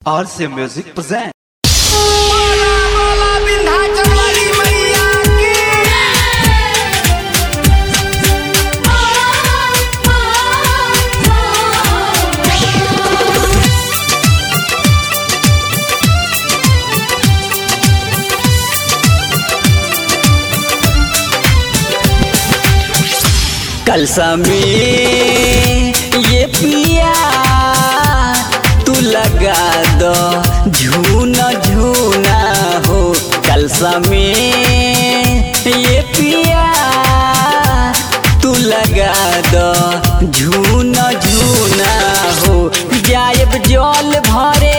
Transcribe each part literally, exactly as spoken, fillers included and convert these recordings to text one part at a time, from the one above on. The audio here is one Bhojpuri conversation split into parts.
R C Music present. कलसा में ये पिया तू लगा दो झूना झूना हो। कलसा में ये पिया तू लगा दो झूना झूना हो। जायब जल भरे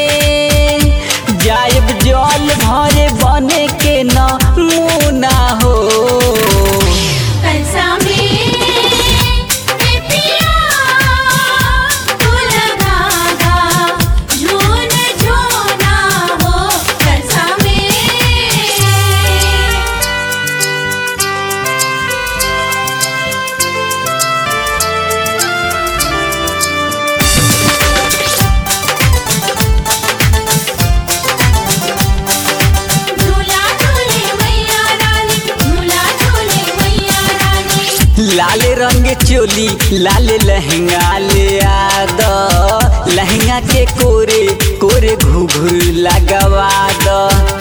जायब जल भरे बने के न मुना हो। लाल रंग चोली लाल लहंगा ले आ दो। लहंगा के कोरे कोरे घुघुर लगवा दो।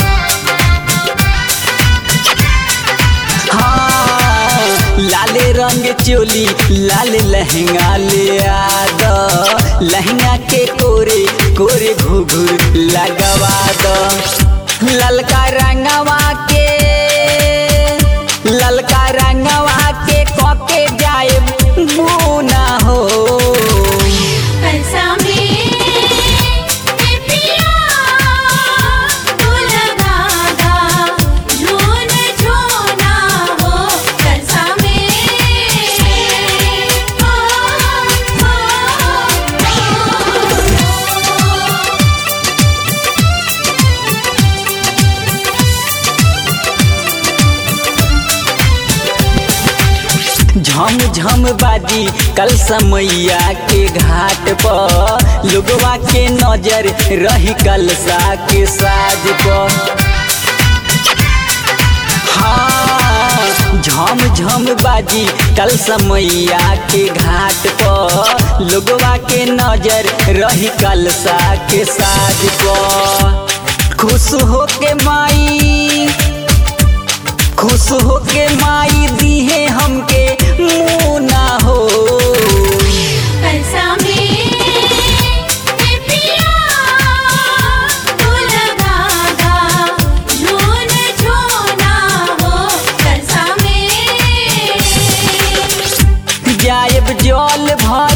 हाँ लाल रंग चोली लाल लहंगा ले आ दो। लहंगा के कोरे कोरे घुघुर लगवा दो। ललका रंगवा के ललका रंगवा के कोके जाए बुना हो। झम झम बाजी कल समैया के घाट पर। लोगवा के नजर रही कलसा के साज पर। हाँ झम झम बाजी कल समैया के घाट पर। लोगवा के नजर रही कलसा के साज पर। खुश हो के माई खुश हो के माई दी है हमके मुना हो। जायब जल भर